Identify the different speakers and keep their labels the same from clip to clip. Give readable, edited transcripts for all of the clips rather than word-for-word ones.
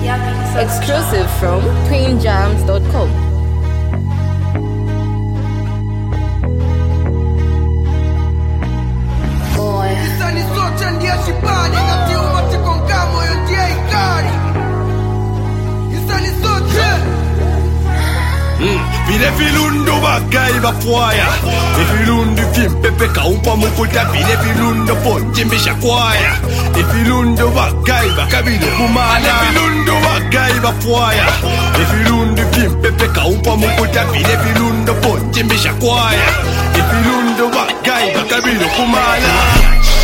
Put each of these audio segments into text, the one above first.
Speaker 1: Exclusive from queenjams.com.
Speaker 2: Vile vilundo bagai bafuaya Evilundo vimpepe kaumpa mukuta Vile vilundo ponjimbisha kwaya Evilundo bagai bakabile kumala Evilundo bagai bafuaya Evilundo vimpepe kaumpa mukuta Vile vilundo ponjimbisha kwaya Evilundo bagai bakabile kumala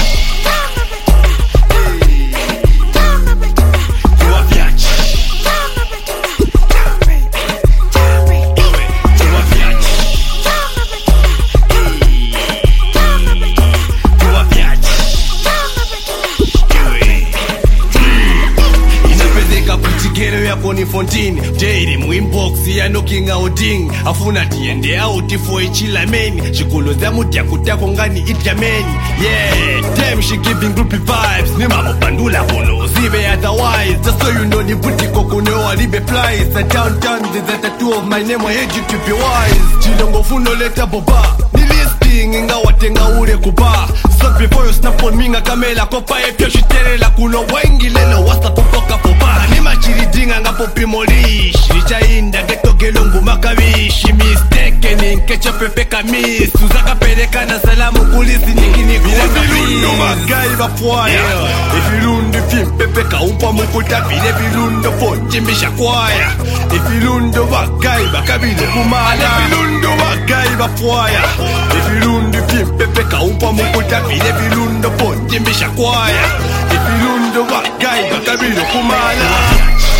Speaker 2: Pony Fontine, Jade Mwinbox ya knocking out ding Afuna tiende out for ichila main Shikulo za muti ya kutako ngani itameni Yeah, damn she giving groupie vibes Ni mamo pandula kono, zibe otherwise Just so you know ni buti koko no alibe flies The downtown, there's a tattoo of my name I hate you to be wise Chilongo funo leta boba Ni listing inga watenga ure kuba So before you snap on me nga kamela kopa Efyo shiterela kuno wengi lelo wasta kukoka popa Ni machiri dinga nga popi molish Nichainda geto gelongu makabishi Mistake ni nkecha pepe kamis Tuzaka pereka na salamu kulisi nyingini kuwaka please Vile vilundo bagai bafuaya Evilundo vimpepe kaumpa mukuta Vile vilundo ponjimbisha kwaya Evilundo bagai bakabile kumala Evilundo bagai bafuaya Evilundo vimpepe kaumpa mukuta Vile vilundo ponjimbisha kwaya Evilundo bagai bakabile kumala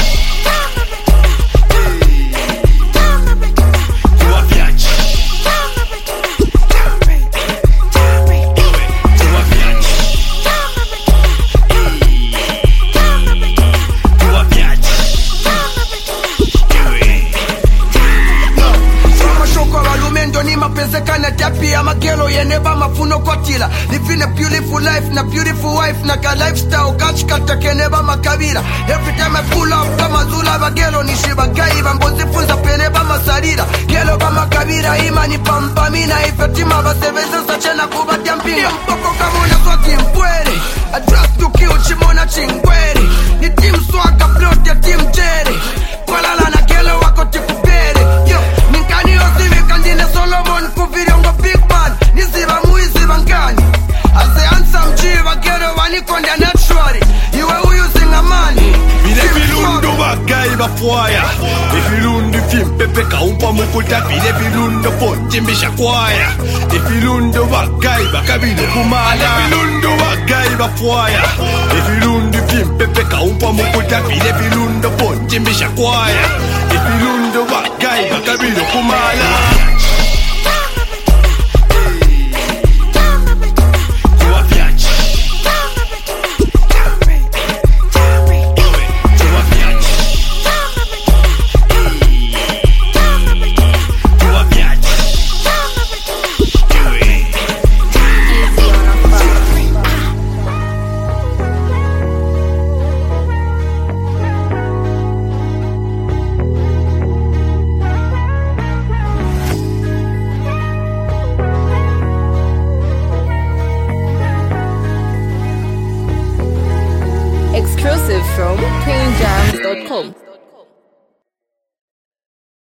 Speaker 2: Pezekana tapi ya magelo yeneba mafuno kotila Living a beautiful life na beautiful wife na ka lifestyle catch kata keneba makabira Every time I pull up kama zula bagelo nishiba gaiba mbozi funza peneba masarira Gelo kama kabira imani pampamina ifetima baseveza sachena kubatia mpinga Mpoko kama unaswaki mpwere Address tuki uchimona chingwere Ni team swaka plot ya team tere Kwa lala na gelo wako tikupere Yo, ninkani ozive kandine Solomon kuviriongo big man Niziba muiziba nkani Ase handsome jiva gero wanikonda naturally Iwe using a man Vile vilundo bagai bafuaya Evilundo vimpepe kaumpa mukuta Vile vilundo ponjimbisha kwaya Evilundo bagai bakabile kumala Evilundo bagai bafuaya Evilundo vimpepe kaumpa mukuta Vile vilundo ponjimbisha kwaya Evilundo bagai bakabile kumala
Speaker 1: Exclusive from queenjams.com.